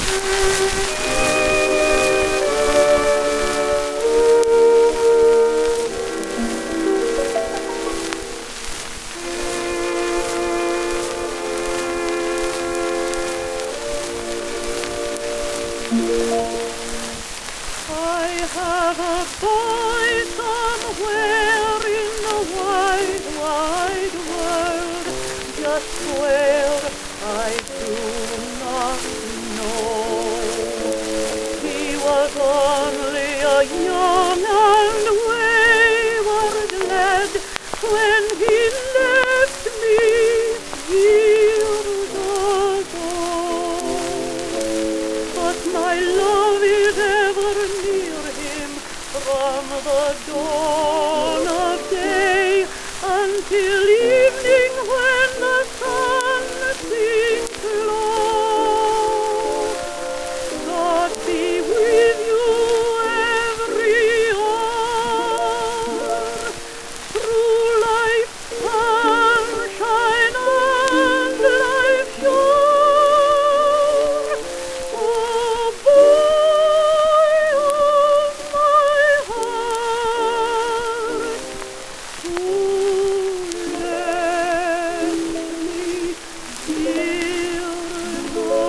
I have a boy somewhere in the wide, wide world, just where I do not know. He was only a young and wayward lad when he left me years ago. But my love is ever near him from the dawn of day until evening when the sun sinks low. God be with you every hour through life's sunshine and life's shore. Oh, boy of my heart, who left me years ago.